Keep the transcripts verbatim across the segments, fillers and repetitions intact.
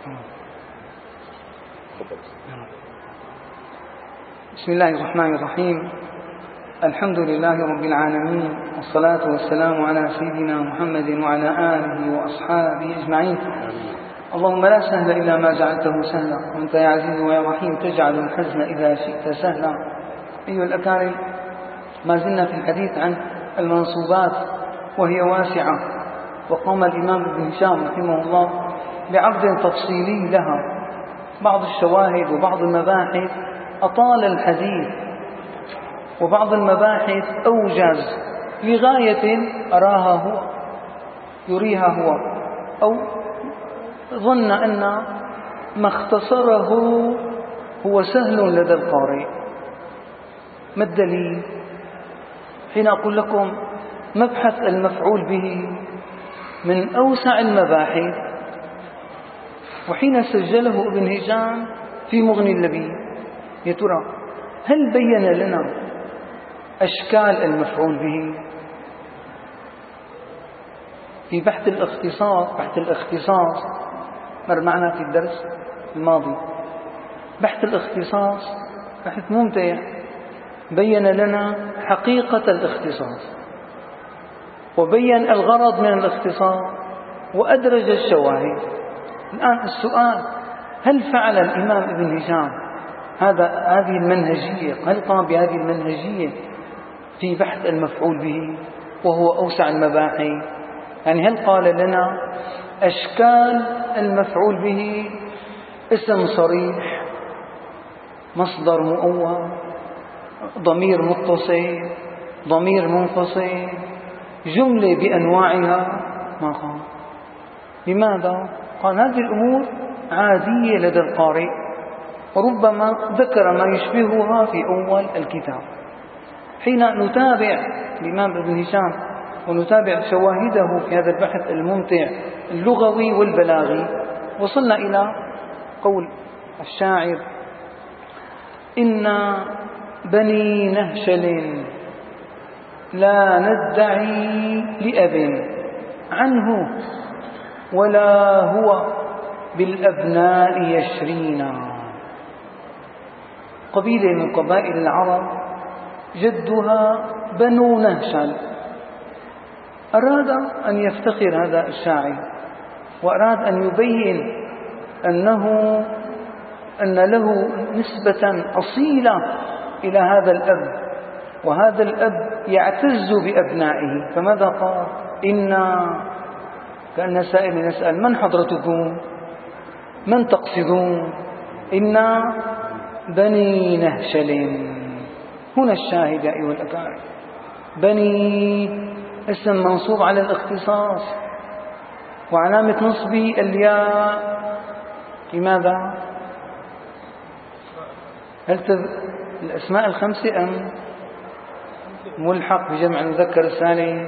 بسم الله الرحمن الرحيم. الحمد لله رب العالمين، والصلاة والسلام على سيدنا محمد وعلى آله وأصحابه أجمعين. اللهم لا سهل إلا ما جعلته سهلا، وأنت يا عزيز ويا رحيم تجعل الحزن إذا شئت سهلا. أيها الأكارم، ما زلنا في الحديث عن المنصوبات وهي واسعة، وقام الإمام ابن هشام رحمه الله بعرض تفصيلي لها، بعض الشواهد وبعض المباحث أطال الحديث، وبعض المباحث أوجز لغاية أراها هو يريها هو، أو ظن أن ما اختصره هو سهل لدى القارئ. ما الدليل؟ حين أقول لكم مبحث المفعول به من أوسع المباحث، وحين سجله ابن هشام في مغني اللبيب، يا ترى هل بين لنا أشكال المفعول به؟ في بحث الاختصاص بحث الاختصاص مر معنا في الدرس الماضي. بحث الاختصاص بحث ممتع، بين لنا حقيقة الاختصاص، وبين الغرض من الاختصاص، وأدرج الشواهد. الآن السؤال: هل فعل الإمام ابن هشام هذا هذه المنهجية؟ هل قام بهذه المنهجية في بحث المفعول به وهو أوسع المباحث؟ يعني هل قال لنا أشكال المفعول به اسم صريح، مصدر مؤول، ضمير متصل، ضمير منفصل، جملة بأنواعها؟ ما قال. لماذا؟ قال هذه الأمور عادية لدى القارئ، وربما ذكر ما يشبهها في أول الكتاب. حين نتابع الإمام ابن هشام ونتابع شواهده في هذا البحث الممتع اللغوي والبلاغي، وصلنا إلى قول الشاعر: إن بني نهشل لا ندعي لأب عنه، ولا هو بالأبناء يشرينا. قبيلة من قبائل العرب جدها بنو نهشل. أراد أن يفتخر هذا الشاعر، وأراد أن يبين أنه أن له نسبة أصيلة إلى هذا الأب، وهذا الأب يعتز بأبنائه. فماذا قال؟ إنا، كأن سائل يسأل: من حضرتكم؟ من تقصدون؟ إنا بني نهشل. هنا الشاهد يا أيها الأكارم. بني اسم منصوب على الاختصاص، وعلامة نصبه الياء. لماذا؟ هل الأسماء الخمسة أم ملحق بجمع المذكر السالم؟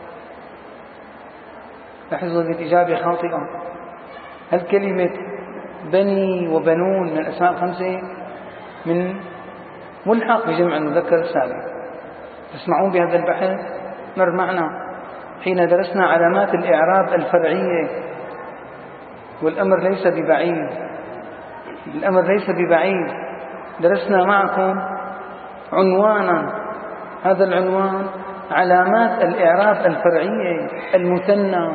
لاحظوا هذه الإجابة خاطئة. هل كلمة بني وبنون من الأسماء الخمسة؟ من ملحق بجمع المذكر السالم. تسمعون بهذا البحث؟ مر معنا حين درسنا علامات الإعراب الفرعية، والأمر ليس ببعيد. الأمر ليس ببعيد. درسنا معكم عنوانا، هذا العنوان علامات الإعراب الفرعية: المثنى،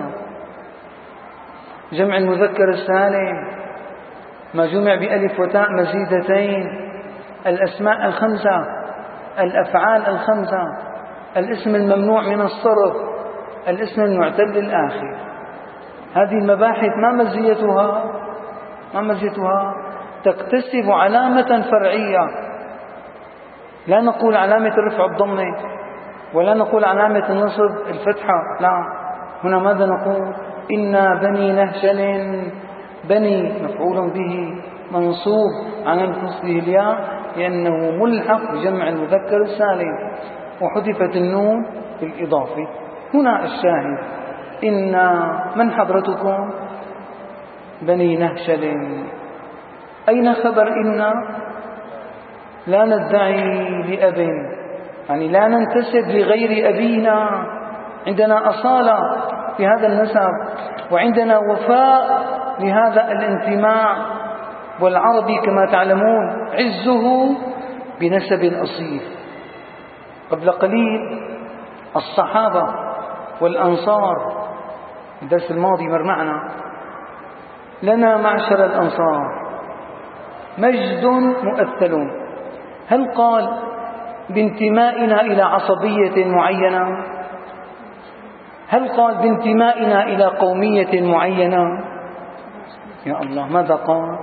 جمع المذكر السالم، ما جمع بألف وتاء مزيدتين، الأسماء الخمسة، الأفعال الخمسة، الاسم الممنوع من الصرف، الاسم المعتل الآخر. هذه المباحث ما مزيتها؟ ما مزيتها؟ تكتسب علامة فرعية. لا نقول علامة الرفع الضمة، ولا نقول علامة النصب الفتحة، لا. هنا ماذا نقول؟ إنا بني نهشل. بني مفعول به منصوب على نصبه الياء لأنه ملحق بجمع المذكر السالم، وحذفت النون في الإضافة. هنا الشاهد: إنا، من حضرتكم؟ بني نهشل. أين خبر إنا؟ لا ندعي لأب، يعني لا ننتسب لغير أبينا. عندنا أصالة في هذا النسب، وعندنا وفاء لهذا الانتماء. والعربي كما تعلمون عزه بنسب أصيل. قبل قليل الصحابة والأنصار، الدرس الماضي مر معنا، لنا معشر الأنصار مجد مؤثل. هل قال بانتمائنا إلى عصبية معينة؟ هل قال بانتمائنا إلى قومية معينة؟ يا الله، ماذا قال؟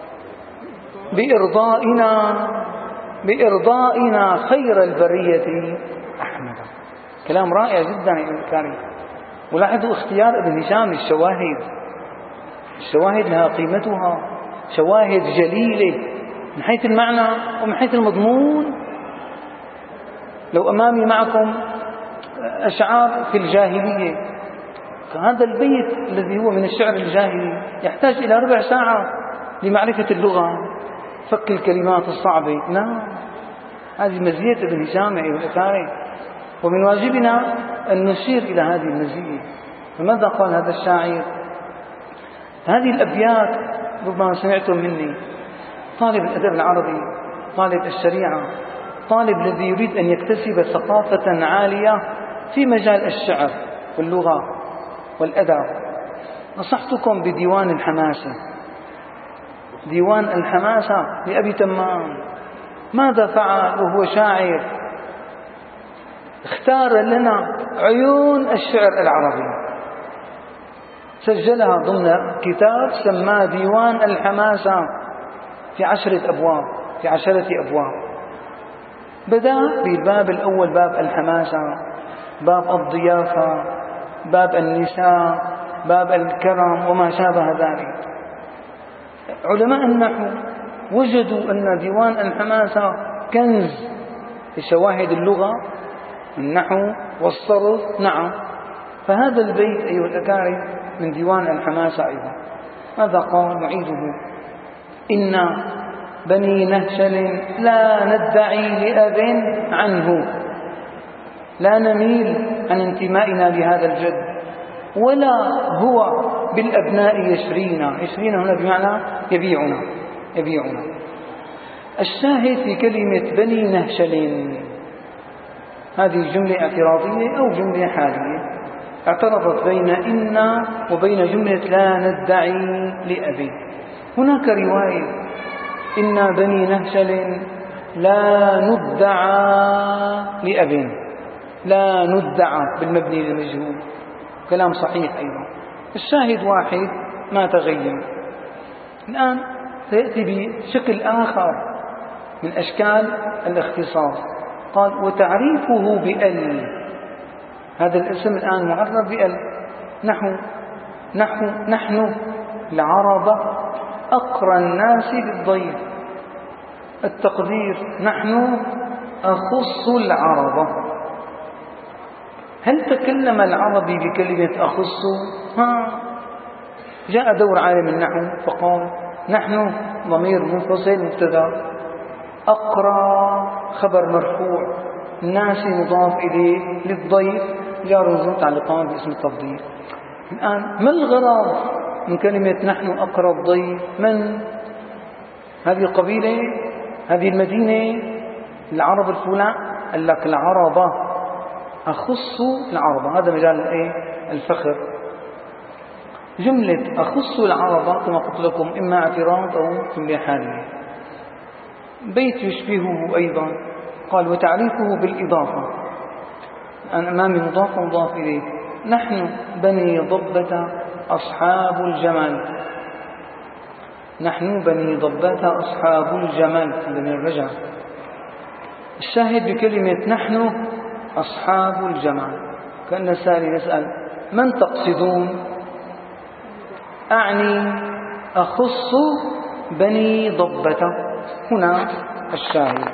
بإرضائنا بإرضائنا خير البرية أحمد. كلام رائع جدا يا الكريم. ولاحظوا اختيار ابن هشام للشواهد. الشواهد لها قيمتها، شواهد جليلة من حيث المعنى ومن حيث المضمون. لو أمامي معكم أشعار في الجاهلية، فهذا البيت الذي هو من الشعر الجاهلي يحتاج إلى ربع ساعة لمعرفة اللغة، فك الكلمات الصعبة. لا، هذه مزية ابن هشام أيها الأخوة، ومن واجبنا أن نشير إلى هذه المزية. فماذا قال هذا الشاعر؟ هذه الأبيات ربما سمعتم مني. طالب الأدب العربي، طالب الشريعة، طالب الذي يريد أن يكتسب ثقافة عالية في مجال الشعر واللغة والأدب، نصحتكم بديوان الحماسة. ديوان الحماسة لأبي تمام. ماذا فعل وهو شاعر؟ اختار لنا عيون الشعر العربي، سجلها ضمن كتاب سماه ديوان الحماسة في عشرة أبواب في عشرة أبواب. بدأ بالباب الأول باب الحماسة، باب الضيافة، باب النساء، باب الكرم وما شابه ذلك. علماء النحو وجدوا أن ديوان الحماسة كنز لشواهد اللغة، النحو والصرف. نعم، فهذا البيت أيها الأكارم من ديوان الحماسة أيضا. ماذا قال؟ نعيده: إنا بني نهشل لا ندعي لأب عنه، لا نميل عن انتمائنا لهذا الجد، ولا هو بالأبناء يشرينا. يشرينا هنا بمعنى يبيعنا يبيعنا. الشاهد في كلمة بني نهشل، هذه جملة اعتراضية أو جملة حالية، اعترضت بين إنا وبين جملة لا ندعي لأب. هناك رواية: إنا بني نهشل لا ندعى لأب، لا ندعى بالمبني للمجهول. كلام صحيح أيضا. الشاهد واحد ما تغير. الآن سيأتي بشكل آخر من أشكال الاختصاص. قال: وتعريفه بأل. هذا الاسم الآن معرف بأل. نحو نحو نحن العرب أقرى الناس بالضيف. التقدير: نحن أخص العرب. هل تكلم العربي بكلمة أخص؟ ها، جاء دور عالم النحو فقال: نحن ضمير منفصل مبتدأ، أقرى خبر مرفوع، الناس مضاف إليه، للضيف جار ومجرور متعلقان باسم التفضيل. الآن ما الغرض من كلمة نحن أقرى الضيف؟ من؟ هذه القبيلة؟ هذه المدينة؟ العرب الفلان؟ قال لك العربة، أخص العربة. هذا مجال الايه؟ الفخر. جملة أخص العربة كما قلت لكم إما اعتراض أو جملة حالية. بيت يشبهه أيضا. قال: وتعريفه بالإضافة. أنا أمامي مضاف ومضاف إليه. نحن بني ضبة أصحاب الجمال. نحن بني ضبة أصحاب الجمال، هذا من الرجع. الشاهد بكلمة نحن أصحاب الجمال. كأن السائل يسأل: من تقصدون؟ أعني أخص بني ضبة. هنا الشاهد.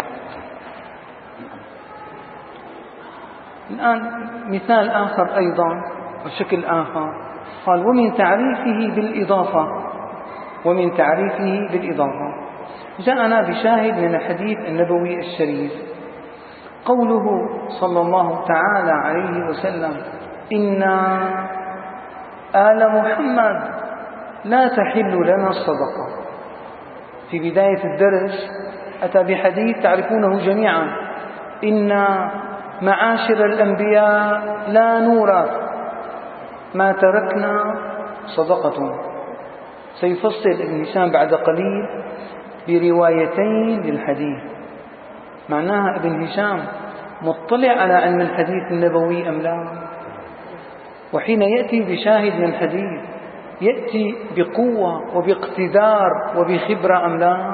الآن مثال آخر أيضا بشكل آخر. قال: ومن تعريفه بالإضافة. ومن تعريفه بالإضافة جاءنا بشاهد من الحديث النبوي الشريف، قوله صلى الله تعالى عليه وسلم: إنا آل محمد لا تحل لنا الصدقة. في بداية الدرس أتى بحديث تعرفونه جميعا: إن معاشر الأنبياء لا نورث ما تركنا صدقة. سيفصل ابن هشام بعد قليل بروايتين للحديث. معناها ابن هشام مطلع على علم الحديث النبوي أم لا؟ وحين يأتي بشاهد من الحديث يأتي بقوة وباقتدار وبخبرة أم لا؟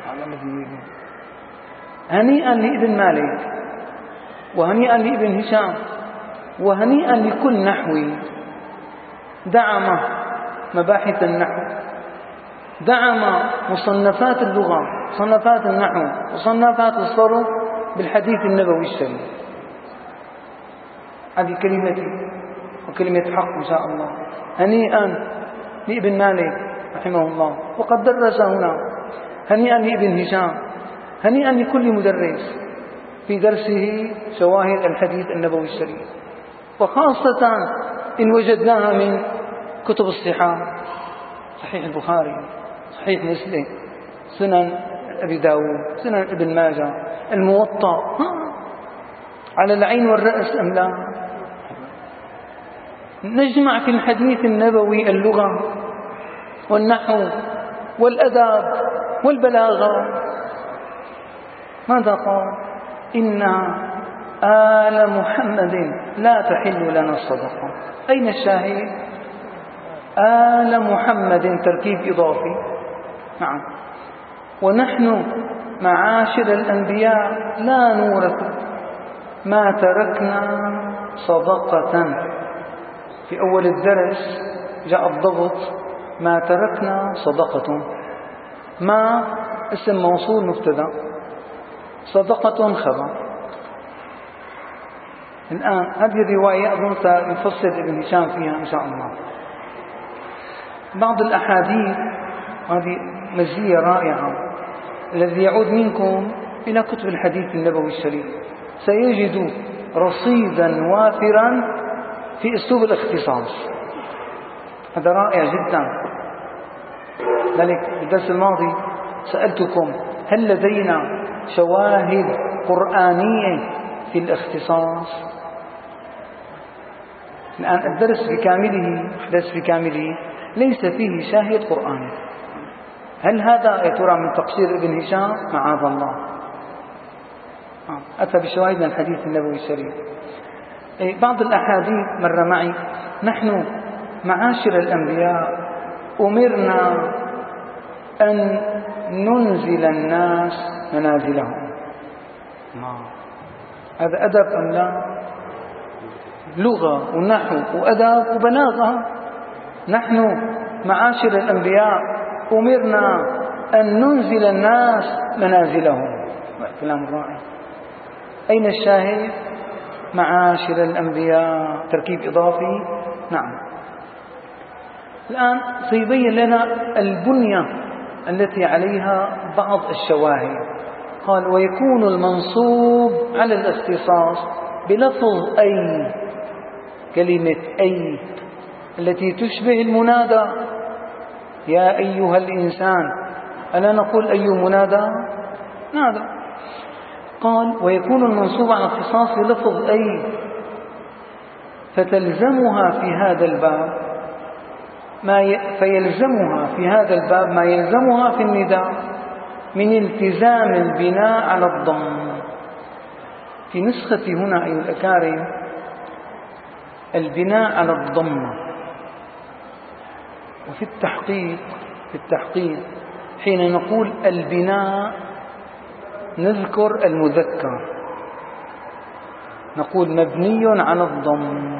هنيئا لابن مالك، وهنيئا لابن هشام، وهنيئا لكل نحوي دعم مباحث النحو، دعم مصنفات اللغة، مصنفات النحو، مصنفات الصرف بالحديث النبوي الشريف. هذه كلمتي وكلمة حق إن شاء الله. هنيئا لابن مالك رحمه الله وقد درس هنا، هنيئا لابن هشام، هنيئا لكل مدرس في درسه شواهد الحديث النبوي الشريف، وخاصة إن وجدناها من كتب الصحاح: صحيح البخاري، صحيح مسلم، سنن أبي داود، سنن ابن ماجه، الموطأ. على العين والرأس أم لا؟ نجمع في الحديث النبوي اللغة والنحو والأداب والبلاغة. ماذا قال؟ إن آل محمد لا تحل لنا الصدقة. أين الشاهد؟ آل محمد تركيب إضافي. نعم. ونحن معاشر الأنبياء لا نورث ما تركنا صدقة. في أول الدرس جاء الضبط: ما تركنا صدقة. ما اسم موصول مبتدأ، صدقة خبر. الآن هذه الرواية أظن سيفصل ابن هشام فيها إن شاء الله. بعض الأحاديث، هذه مزية رائعة، الذي يعود منكم إلى كتب الحديث النبوي الشريف سيجد رصيدا وافرا في أسلوب الاختصاص. هذا رائع جدا. ذلك في الدرس الماضي سألتكم: هل لدينا شواهد قرآنية في الاختصاص؟ الآن الدرس بكامله، الدرس بكامله ليس فيه شاهد قرآني. هل هذا يا ترى من تقصير ابن هشام؟ معاذ الله. أتى بشواهد من الحديث النبوي الشريف. بعض الأحاديث مر معي: نحن معاشر الأنبياء أمرنا أن ننزل الناس منازلهم. هذا أدب أم لا؟ لغة ونحو وأدب وبلاغة. نحن معاشر الأنبياء أمرنا أن ننزل الناس منازلهم. كلام رائع. أين الشاهد؟ معاشر الأنبياء تركيب إضافي. نعم. الآن سيبين لنا البنية التي عليها بعض الشواهد. قال: ويكون المنصوب على الاختصاص بلفظ أي. كلمة أي التي تشبه المنادى: يا أيها الإنسان. ألا نقول أي منادى؟ نادى. قال: ويكون المنصوب على الاختصاص بلفظ أي، فتلزمها في هذا الباب ما ي... فيلزمها في هذا الباب ما يلزمها في النداء من التزام البناء على الضم. في نسختي هنا أيها الأكارم البناء على الضمة. وفي التحقيق في التحقيق حين نقول البناء نذكر المذكر، نقول مبني على الضم،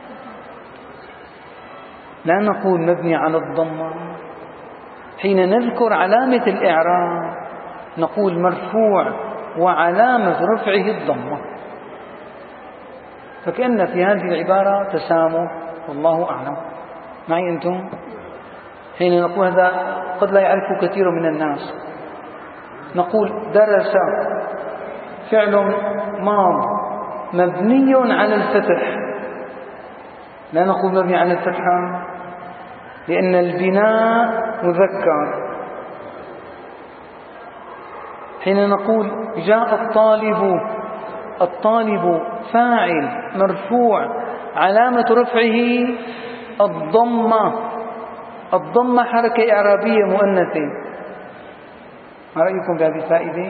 لا نقول مبني على الضمة. حين نذكر علامة الإعراب نقول مرفوع وعلامة رفعه الضمة. فكأن في هذه العبارة تسامح، والله أعلم. معي أنتم؟ حين نقول هذا قد لا يعرفه كثير من الناس، نقول درس فعل ماض مبني على الفتح، لا نقول مبني على الفتحة. لأن البناء مذكر. حين نقول جاء الطالب، الطالب فاعل مرفوع علامة رفعه الضمة، الضمة حركة إعرابية مؤنثة. ما رأيكم بهذه الفائدة؟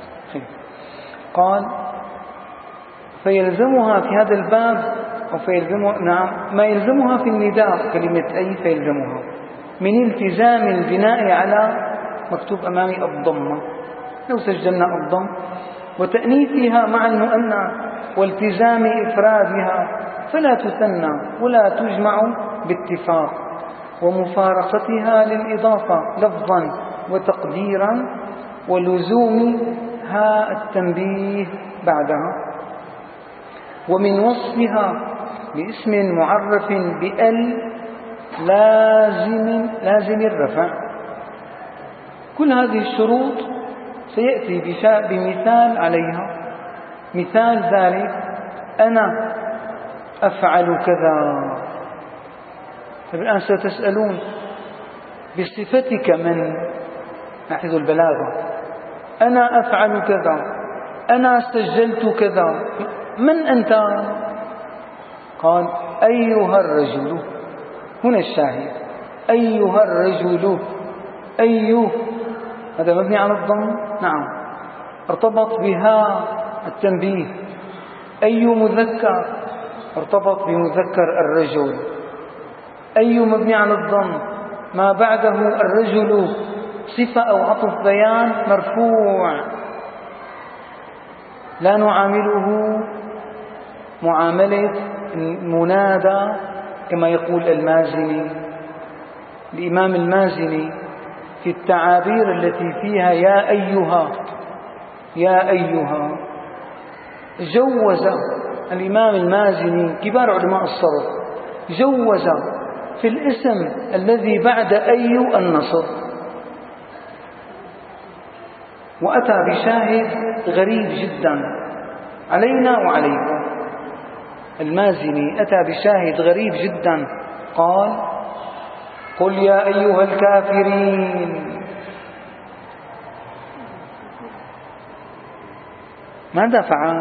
قال فيلزمها في هذا الباب أو فيلزمها نعم ما يلزمها في النداء كلمة أي فيلزمها من التزام البناء على مكتوب أمامي الضمة، لو سجلنا الضم وتأنيثها مع المؤنث والتزام إفرادها فلا تثنى ولا تجمع باتفاق، ومفارقتها للإضافة لفظا وتقديرا، ولزوم ها التنبيه بعدها، ومن وصفها باسم معرف بأل لازم لازم الرفع. كل هذه الشروط سيأتي بمثال عليها. مثال ذلك أنا أفعل كذا. طيب الآن ستسألون بصفتك من؟ لاحظوا البلاغة. أنا أفعل كذا، أنا سجلت كذا، من أنت؟ قال أيها الرجل. هنا الشاهد أيها الرجل. أيه هذا مبني على الضم، نعم ارتبط بها التنبيه. أي مذكر ارتبط بمذكر الرجل. أي مبني على الضم ما بعده الرجل صفة أو عطف بيان مرفوع، لا نعامله معاملة المنادى كما يقول المازني. الإمام المازني في التعابير التي فيها يا أيها يا أيها جوز الإمام المازني كبار علماء الصرف جوز في الاسم الذي بعد أي النصب، وأتى بشاهد غريب جدا علينا وعليكم. المازني أتى بشاهد غريب جدا، قال قل يا أيها الكافرين. ماذا فعل؟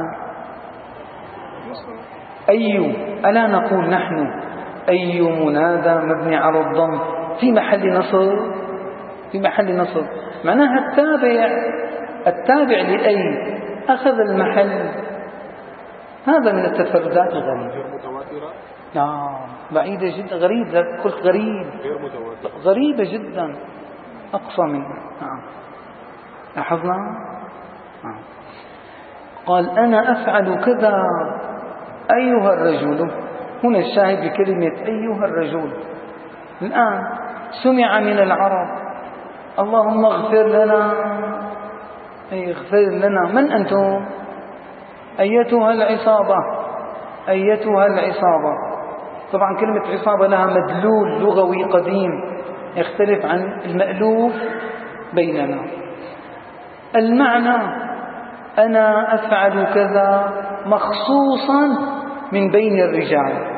أي ألا نقول نحن أي منادى مبني على الضم في محل نصب، في محل نصب معناها التابع التابع لأي أخذ المحل. هذا من التفردات الغريبة. نعم بعيدة جدا، غريب، قلت غريب غريبة جدا أقصى منه. نعم لاحظنا. نعم. قال أنا أفعل كذا أيها الرجل. هنا الشاهد بكلمة أيها الرجل. الآن سمع من العرب اللهم اغفر لنا، أي اغفر لنا. من أنتم؟ أيتها العصابة، أيتها العصابة. طبعا كلمة عصابة لها مدلول لغوي قديم يختلف عن المألوف بيننا. المعنى أنا أفعل كذا مخصوصا من بين الرجال.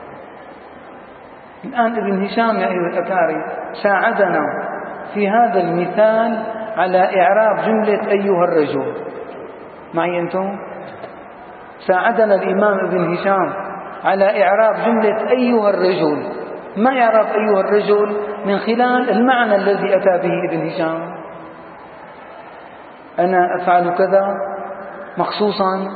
الآن ابن هشام يا أيها الأكارم ساعدنا في هذا المثال على إعراب جملة أيها الرجل. معي أنتم؟ ساعدنا الإمام ابن هشام على إعراب جملة أيها الرجل. ما إعراب أيها الرجل؟ من خلال المعنى الذي أتى به ابن هشام. أنا أفعل كذا مخصوصا.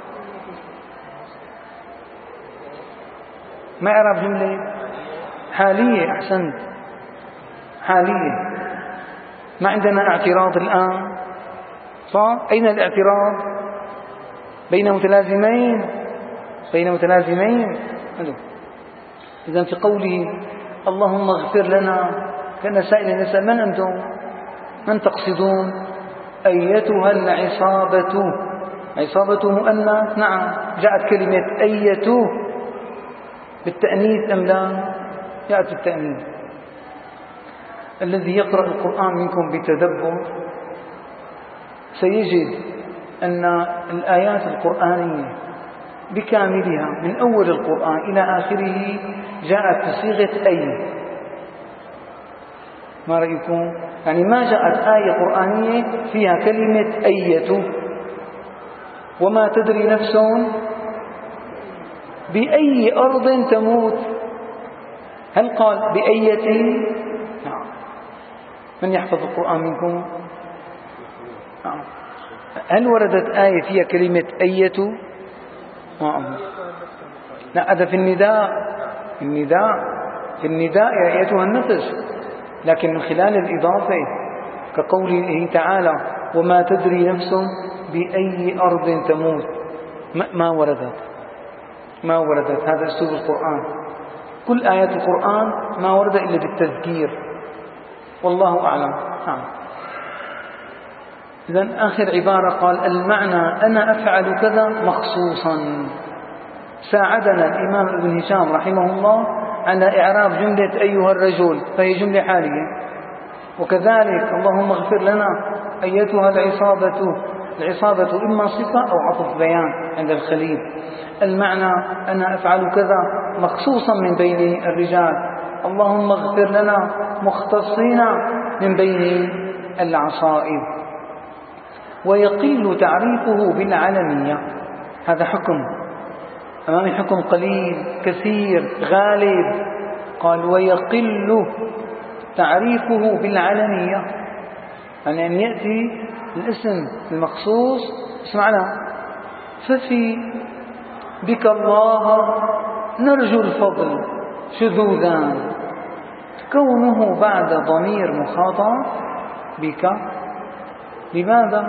ما إعراب جملة حالية؟ أحسنت، حالية. ما عندنا اعتراض الآن، صح؟ أين الاعتراض؟ بين متلازمين، بين متلازمين. إذن في قوله اللهم اغفر لنا كان سائلا يسأل من أنتم؟ من تقصدون؟ أيتها العصابة. عصابة مؤنث، نعم. جاءت كلمة أيته بالتأنيث أم لا؟ جاءت بالتأنيث. الذي يقرأ القرآن منكم بتدبر سيجد أن الآيات القرآنية بكاملها من أول القرآن إلى آخره جاءت بصيغة أي. ما رأيكم؟ يعني ما جاءت آية قرآنية فيها كلمة أية. وما تدري نفس بأي أرض تموت. هل قال بأية؟ نعم. من يحفظ القرآن منكم؟ نعم. هل وردت آية فيها كلمة أية؟ نعم. لا، هذا في النداء. النداء في النداء يا أيتها النفس، لكن من خلال الإضافة كقوله تعالى وما تدري نفس بأي أرض تموت. ما وردت ما وردت هذا أسلوب القرآن. كل آيات القرآن ما ورد إلا بالتذكير، والله أعلم. نعم. إذن آخر عبارة قال المعنى أنا أفعل كذا مخصوصا. ساعدنا الإمام ابن هشام رحمه الله على إعراب جملة أيها الرجل، فهي جملة حالية. وكذلك اللهم اغفر لنا أيتها العصابة. العصابة إما صفة أو عطف بيان عند الخليل. المعنى أنا أفعل كذا مخصوصا من بين الرجال، اللهم اغفر لنا مختصين من بين العصائب. ويقل تعريفه بالعلمية. هذا حكم أمامي، حكم قليل كثير غالب. قال ويقل تعريفه بالعلمية، يعني أن يأتي الاسم المخصوص اسمعنا ففي بك الله نرجو الفضل شذوذان. كونه بعد ضمير مخاطب بك. لماذا؟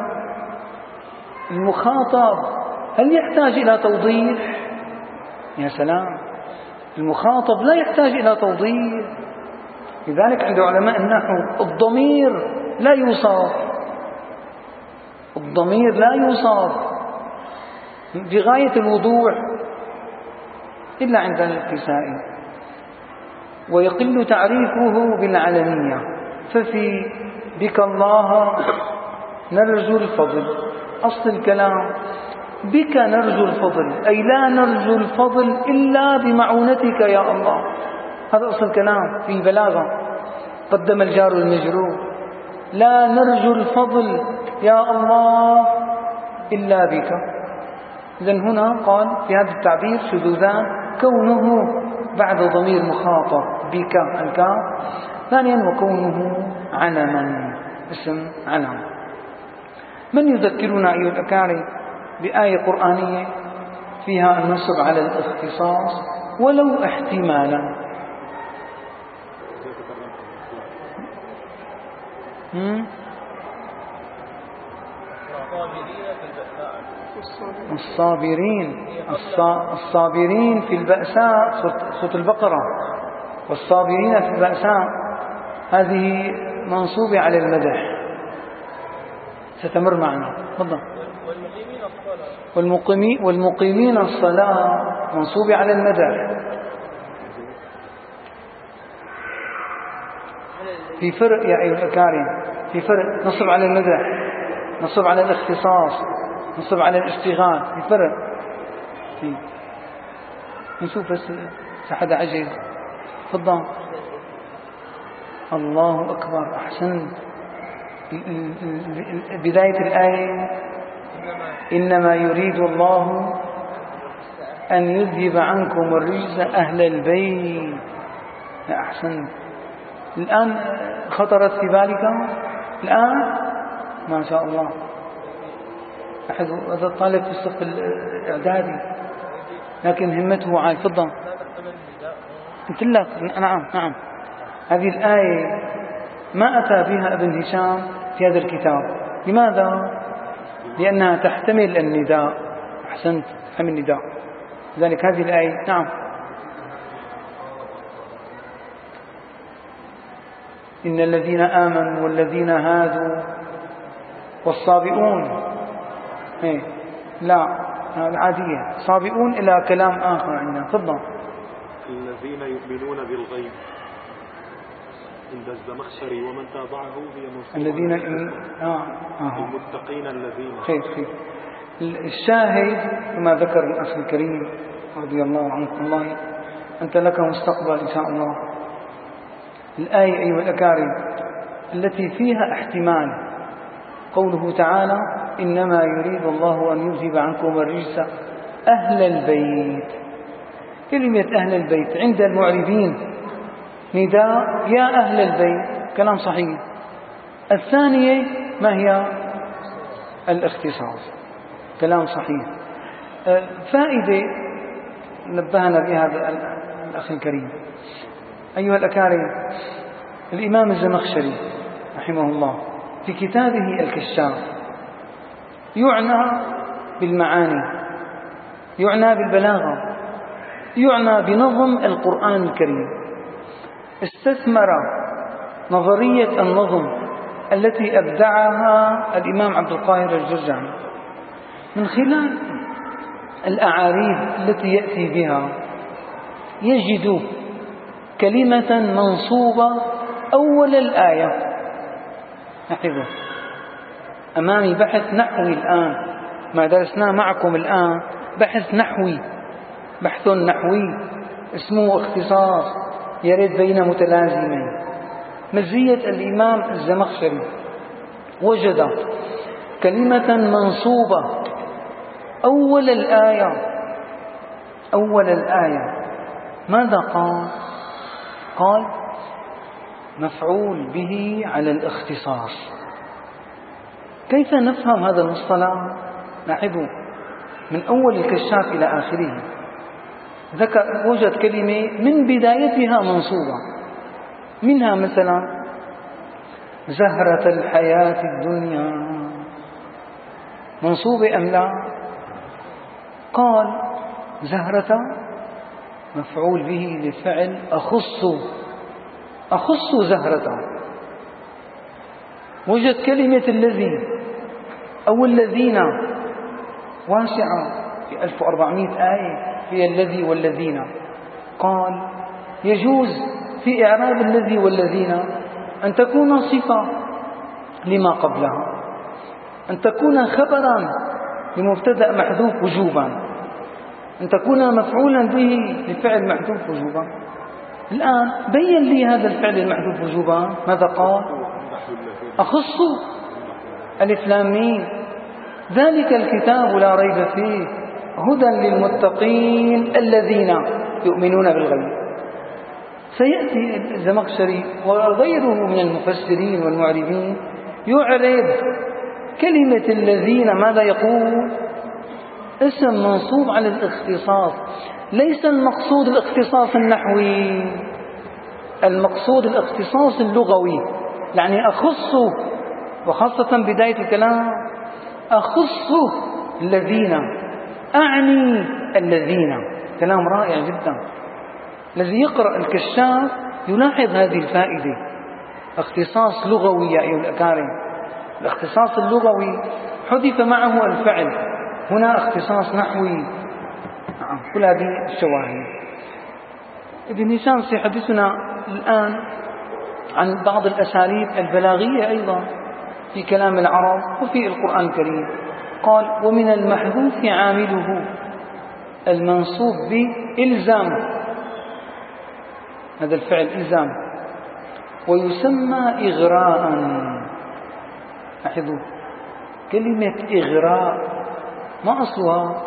المخاطب هل يحتاج إلى توضيح؟ يا سلام، المخاطب لا يحتاج إلى توضيح. لذلك عند علماء النحو الضمير لا يوصف. الضمير لا يوصف بغاية الوضوح إلا عند الكسائي. ويقل تعريفه بالعلمية. ففي بك الله نرجو الفضل. أصل الكلام بك نرجو الفضل، أي لا نرجو الفضل إلا بمعونتك يا الله. هذا أصل الكلام في البلاغة. قدم الجار المجرور لا نرجو الفضل يا الله إلا بك. إذن هنا قال في هذا التعبير شذوذان، كونه بعد ضمير مخاطب بك الكاف. ثانيا وكونه علما، اسم علم. من يذكرنا أيها الأكارم بآية قرآنية فيها النصب على الاختصاص ولو احتمالا؟ الصابرين الصابرين في البأساء، سورة البقرة. والصابرين في البأساء هذه منصوبة على المدح، ستمر معنا. تفضل. والمقيمين والمقيمين الصلاة منصوبة على المدح. في فرق يا أيها الأكارم، في فرق. نصب على المدح، نصب على الاختصاص، نصب على الاشتغال، في فرق. في نشوف بس حدا عجز. تفضل. الله أكبر، أحسن. بداية الآية إنما يريد الله أن يذهب عنكم الرجس أهل البيت. أحسن. الآن خطرت في بالك الآن؟ ما شاء الله. أحد هذا الطالب في الصف الإعدادي لكن همته عالية. تفضل. قلت لك نعم نعم. هذه الآية ما أتى بها ابن هشام في هذا الكتاب. لماذا؟ لأنها تحتمل النداء. أحسنت، تحتمل النداء. لذلك هذه الآية نعم. إن الذين آمنوا والذين هادوا والصابئون. إيه لا، هذا عادية. صابئون إلى كلام آخر عندنا. تفضل. الذين يؤمنون بالغيب عند الزمخشري ومن تابعه هي الذين آه. آه. المتقين الذين. خير خير. الشاهد كما ذكر الأخ الكريم رضي الله عنك، الله أنت لك مستقبل إن شاء الله. الآية أيها الأكارم التي فيها احتمال. قوله تعالى: إنما يريد الله أن يذهب عنكم الرجس أهل البيت. كلمة أهل البيت عند المعربين نداء يا أهل البيت، كلام صحيح. الثانية ما هي؟ الاختصاص، كلام صحيح. فائدة نبهنا بها الأخ الكريم أيها الأكارم، الإمام الزمخشري رحمه الله في كتابه الكشاف يعنى بالمعاني، يعنى بالبلاغة، يعنى بنظم القرآن الكريم. استثمر نظرية النظم التي أبدعها الإمام عبد القاهر الجرجاني من خلال الأعاريب التي يأتي بها. يجد كلمة منصوبة أول الآية. لاحظوا، أمامي بحث نحوي الآن، ما درسناه معكم الآن بحث نحوي، بحث نحوي اسمه اختصاص يرد بين متلازمين. مزية الإمام الزمخشري وجد كلمة منصوبة أول الآية، أول الآية. ماذا قال؟ قال مفعول به على الاختصاص. كيف نفهم هذا المصطلح؟ لاحظوا، من أول الكشاف إلى آخره ذكر وجد كلمة من بدايتها منصوبة، منها مثلا زهرة الحياة الدنيا، منصوبة أم لا؟ قال زهرة مفعول به لفعل أخص، أخص زهرة. وجد كلمة الذي أو الذين واسعة في ألف وأربعمائة آية في الذي والذين. قال يجوز في إعراب الذي والذين أن تكون صفة لما قبلها، أن تكون خبرا لمبتدأ محذوف وجوبا، أن تكون مفعولا به لفعل محذوف وجوبا. الآن بين لي هذا الفعل المحذوف وجوبا. ماذا قال؟ أخص ألف لام ميم، ذلك الكتاب لا ريب فيه هدى للمتقين الذين يؤمنون بالغيب. سيأتي الزمخشري وغيره من المفسرين والمعربين يعرب كلمة الذين، ماذا يقول؟ اسم منصوب على الاختصاص. ليس المقصود الاختصاص النحوي، المقصود الاختصاص اللغوي، يعني أخص، وخاصة بداية الكلام أخص الذين، أعني الذين. كلام رائع جدا. الذي يقرأ الكشاف يلاحظ هذه الفائدة. اختصاص لغوي يا أيها الأكارم، الاختصاص اللغوي حذف معه الفعل، هنا اختصاص نحوي. نعم، كل هذه الشواهد. ابن هشام سيحدثنا الآن عن بعض الأساليب البلاغية أيضا في كلام العرب وفي القرآن الكريم. قال ومن المحذوف عامله المنصوب بإلزام، هذا الفعل إلزام، ويسمى إغراء. لاحظوا كلمة إغراء ما أصلها؟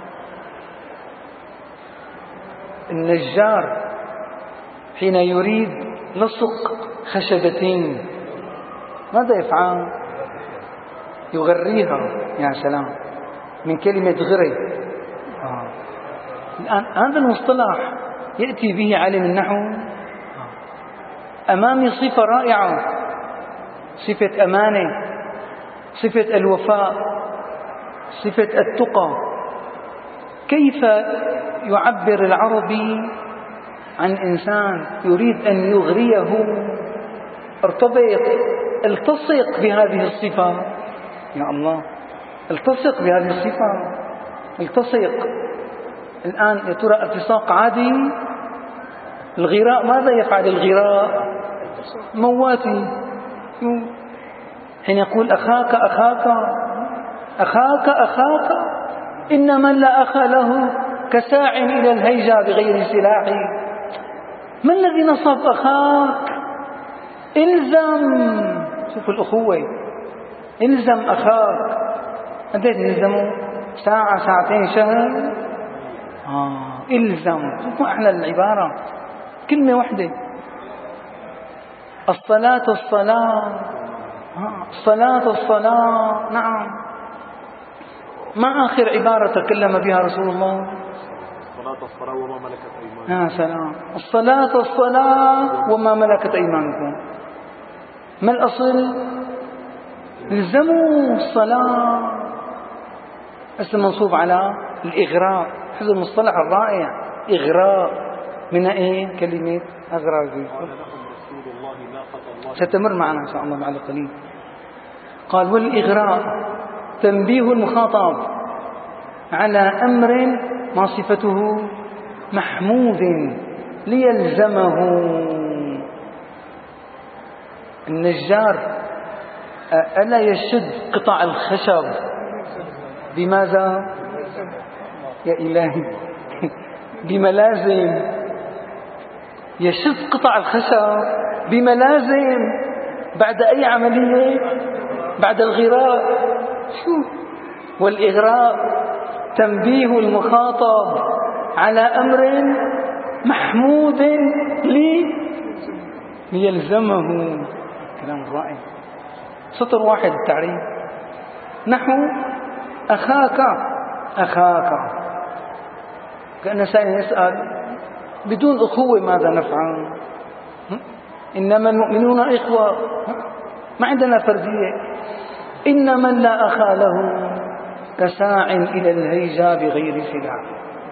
النجار حين يريد لصق خشبتين ماذا يفعل؟ يغريها. يا سلام، من كلمة غري. آه. الآن هذا المصطلح يأتي به عالم النحو. أمامي صفة رائعة، صفة أمانة، صفة الوفاء، صفة التقى. كيف يعبر العربي عن إنسان يريد أن يغريه؟ ارتبط، التصق بهذه الصفة. يا الله، التصق بهذه الصفة، التصق. الآن يا ترى التصاق عادي؟ الغراء ماذا يفعل الغراء؟ مواتي. حين يقول أخاك أخاك أخاك أخاك، إن من لا أخ له كساع إلى الهيجة بغير سلاح. ما الذي نصب أخاك؟ إلزم، شوف الأخوة، إلزم أخاك. أنت تلزمه ساعة ساعتين شهر، آه إلزم. شوف ما أحلى العبارة، كلمة واحدة. الصلاة الصلاة، آه. الصلاة الصلاة، نعم. ما آخر عبارة تكلم بها رسول الله؟ الصلاة الصلاة وما ملكت أيمانكم. يا سلام. الصلاة الصلاة وما ملكت أيمانكم. ما الأصل؟ الزموا الصلاة. اسم منصوب على الإغراء. هذا المصطلح الرائع، إغراء. من إيه كلمة أغراء؟ ستمر معنا إن شاء الله بعد قليل. قال والإغراء تنبيه المخاطب على أمر ما صفته محمود ليلزمه. النجار ألا يشد قطع الخشب بماذا يا إلهي؟ بملازم. يشد قطع الخشب بملازم بعد أي عملية؟ بعد الغراء. شو والإغراء تنبيه المخاطب على أمر محمود لي ليلزمه. كلام رائع. سطر واحد التعريف. نحو أخاك أخاك، كأن سائل يسأل بدون أخوة ماذا نفعل؟ إنما المؤمنون إخوة، ما عندنا فردية. إن من لا أخا له كساع إلى الهيجا بغير سلاح.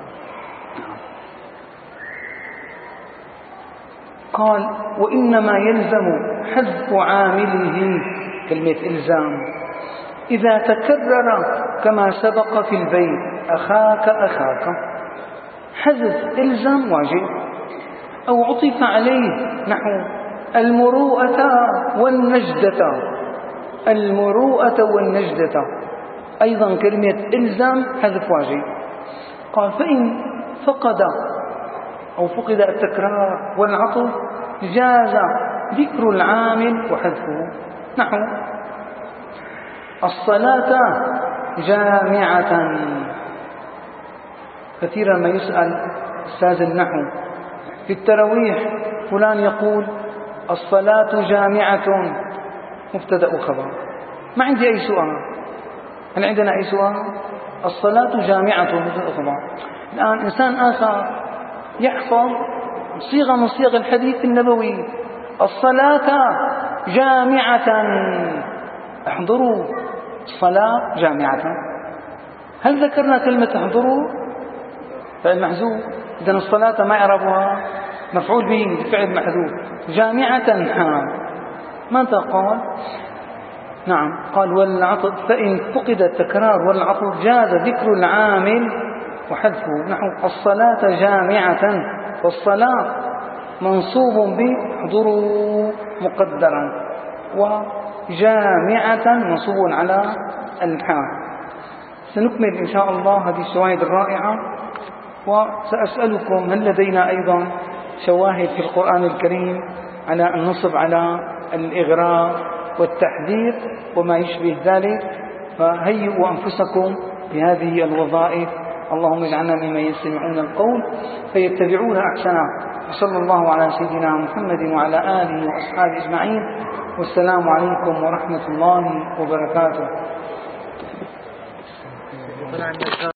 قال وإنما يلزم حذف عامله، كلمة إلزام، إذا تكرر كما سبق في البيت أخاك أخاك. حذف إلزام واجب أو عطف عليه، نحو المروءة والنجدة. المروءة والنجدة أيضا كلمة إلزام حذف واجب. قال فإن فقد أو فقد التكرار والعطف جاز ذكر العامل وحذفه. نحو الصلاة جامعة. كثيرا ما يسأل أستاذ النحو في التراويح فلان يقول الصلاة جامعة، مبتدأ وخبر. ما عندي أي سؤال. هل عندنا أي سؤال؟ الصلاة جامعة مبتدأ وخبر. الآن إنسان آخر يحفظ صيغة من صيغ الحديث النبوي، الصلاة جامعة، احضروا الصلاة جامعة. هل ذكرنا كلمة احضروا؟ فعل محذوف. إذن الصلاة ما يعرفها مفعول به فعل محذوف. جامعة حال. ماذا قال؟ نعم قال والعطف فإن فقد التكرار والعطف جاز ذكر العامل وحذفه. نحو الصلاة جامعة، والصلاة منصوب بحضور مقدرا، وجامعة منصوب على الحال. سنكمل إن شاء الله هذه الشواهد الرائعة، وسأسألكم هل لدينا أيضا شواهد في القرآن الكريم على النصب على الإغراء والتحذير وما يشبه ذلك، فهيئوا أنفسكم بهذه الوظائف. اللهم اجعلنا ممن يستمعون القول فيتبعون أحسنه. وصلى الله على سيدنا محمد وعلى آله وأصحابه أجمعين، والسلام عليكم ورحمة الله وبركاته.